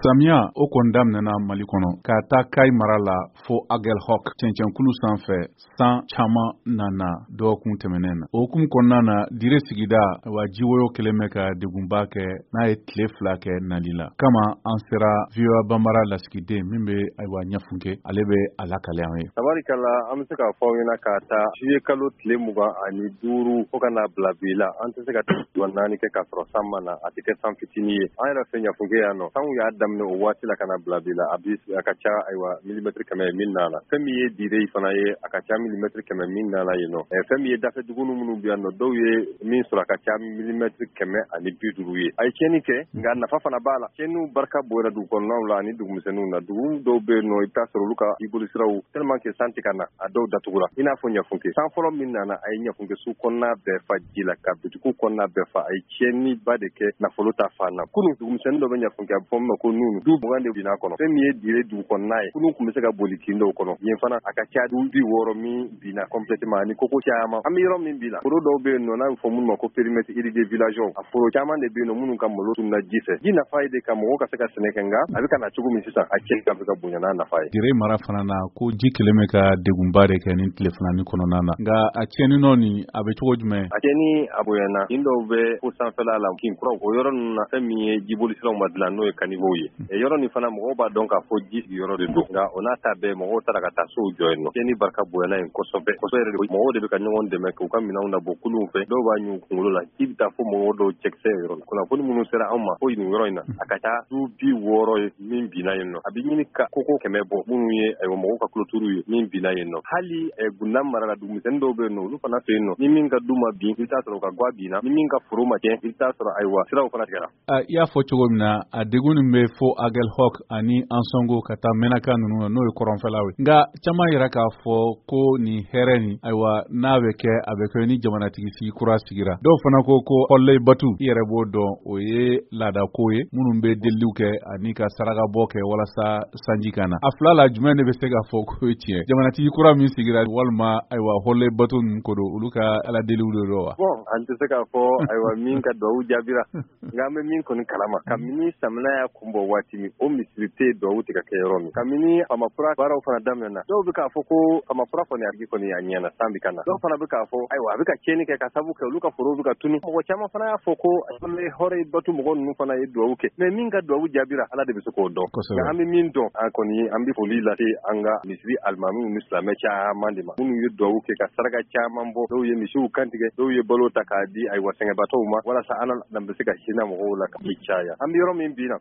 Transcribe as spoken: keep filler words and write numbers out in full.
Samiya o kɔndam nana Mali kɔnɔ ka taa Kayi mara la fo Aguelhok cɛncɛnkulu sanfɛ san caman nana dɔgɔkun tɛmɛnen na. O hukumu kɔnɔna na dire sigida wa jiwoyo kɛlen bɛ ka degunba kɛ n'a ye tile fila kɛ nali la. Kama an sera V O A Banbara lasigiden min bɛ ayiwa ɲɛfunke ale bɛ a lakale an ye. Tabarikala an bɛ se ka fɔ ɲɛna ka taa juillet kalo tile mugan ani duuru fo ka n'a bila bi la an tɛ se ka tile naani kɛ k'a sɔrɔ san ma na a tɛ kɛ san fitinin ye. An yɛrɛ fɛ ɲɛfunke yan nɔ sanw y'a daminɛ o waati la ka na bila bi la a bi a ka ca ayiwa milimètre kɛmɛ min na la. Fɛn min ye dire fana ye a ka ca milimètre kɛmɛ min na la yen nɔ. Fɛn min ye dafɛ duguni minnu bɛ yan nɔ dɔw ye min sɔrɔ a ka ca milimètre kɛmɛ ani bi duuru ye. A ye tiɲɛni kɛ nka nafa fana b'a la. Tiɲɛniw barika bɔra dugu kɔnɔnaw la ani dugumisɛnninw na. Dugu dɔw bɛ yen nɔ i bɛ taa sɔrɔ olu ka jibolisiraw tellement que san tɛ ka na a dɔw datugura. I n'a fɔ ɲɛfunke san fɔlɔ min nana a ye ɲɛfunke su kɔnɔna bɛɛ fa ji la ka bitikiw kɔnɔna bɛɛ fa a ye tiɲɛni ba de kɛ nafolo ta fan na. Kunun dugumisɛnnin dɔ bɛ ɲɛfunke a bɛ fɔ min ma ko nunu du mugan de binna kɔnɔ. Fɛn min ye dire dugu kɔnɔna ye kunun tun bɛ se ka boli kin dɔw kɔnɔ. Yen fana a ka ca du bi wɔɔrɔ min binna complètement ani koko caman. An bɛ yɔrɔ min bi la foro dɔw bɛ yen nɔ n'a bɛ fɔ minnu ma ko périmètre irrigué villageois a foro caman de bɛ yen nɔ minnu ka malo tunna ji fɛ. Ji nafa ye de ka mɔgɔw ka se ka sɛnɛ kɛ nka a bɛ ka na cogo min sisan a cɛ ka bɛ ka bonya n'a nafa ye. Dire mara fana na ko ji kelen bɛ ka degunba de kɛ ni tile filani kɔnɔna na nka a tiɲɛni nɔ nin a bɛ cogo jumɛn? A tiɲɛni a bonyana kin dɔw bɛ ko sanfɛla la kin kuraw o yɔrɔ ninnu na fɛn min ye jibolisiraw ma dilan n'o ye caniveaux ye. E yɔrɔ nin fana mɔgɔw b'a dɔn k'a fɔ ji sigiyɔrɔ de don nka o n'a ta bɛɛ mɔgɔw taara ka taa sow jɔ yen nɔ. Tiɲɛni barika bonyana yen kosɛbɛ kosɛbɛ yɛrɛ de mɔgɔw de bɛ ka ɲɔgɔn dɛmɛ k'u ka minɛnw labɔ kulunw fɛ dɔw b'a ɲu kunkolo la ji bɛ taa fo mɔgɔw dɔw cɛkisɛ yɔrɔ la. Kunnafoni minnu sera anw ma fo nin yɔrɔ in na a ka taa du bi wɔɔrɔ ye min binna yen nɔ. A bɛ ɲini ka koko kɛmɛ bɔ minnu ye ayiwa mɔgɔw ka kuloturu ye min binna yen nɔ. Hali Gundam mara la dugumisɛnnin dɔw bɛ yen nɔ olu fana fɛ yen nɔ ni min ka du ma bin i bɛ taa sɔrɔ ka gwa binna ni min ka foro ma tiɲɛ i bɛ taa sɔrɔ ayiwa siraw fana tigɛra. I y'a fɔ cogo min na a degun nin bɛ fo Aguelhok ani Ansongo ka taa Menaka ninnu na n'o ye kɔrɔnfɛlaw ye nka caman yɛrɛ k'a fɔ ko nin hɛrɛ nin ayiwa n'a bɛ kɛ a bɛ kɛ ni jamanatigi sigi kura sigira dɔw fana ko ko Hɔlɔyi Batu i yɛrɛ b'o dɔn o ye laadako ye minnu bɛ deliliw kɛ ani ka sarakabɔ kɛ walasa sanji ka na a fila la jumɛn de bɛ se k'a fɔ ko ye tiɲɛ jamanatigi kura min sigira walima ayiwa Hɔlɔyi Batu ninnu ko don olu ka ala deliw de don wa? Bon an tɛ se k'a fɔ ayiwa min ka duwawu jaabira nka an bɛ min kɔni kalama kabini samina y'a kun bɔ waati min o misiri tɛ duwawu tɛ ka kɛ yɔrɔ min kabini Famafura baaraw fana daminɛna dɔw bɛ k'a fɔ ko Famafura kɔni a kɔni a ɲɛna san bɛ ka na dɔw fana bɛ k'a fɔ ayiwa a bɛ ka tiɲɛni kɛ ka sabu kɛ olu ka forow bɛ ka tunu mɔgɔ caman fana y'a fɔ ko Hɔlɔyi Batu mɔgɔ ninnu fana ye duwawu kɛ mais min ka duwawu jaabira ala de bɛ se k'o dɔn nka an bɛ min dɔn an kɔni an bɛ foli lase an ka misiri alimamiw ni silamɛ caman de ma minnu ye duwawu kɛ ka saraka caman bɔ dɔw ye misiw kantigɛ dɔw ye balo ta k'a di ayiwa sɛgɛnbatɔw ma walasa ala na bɛ se ka hinɛ mɔgɔw la ka caya an bɛ yɔrɔ min bi na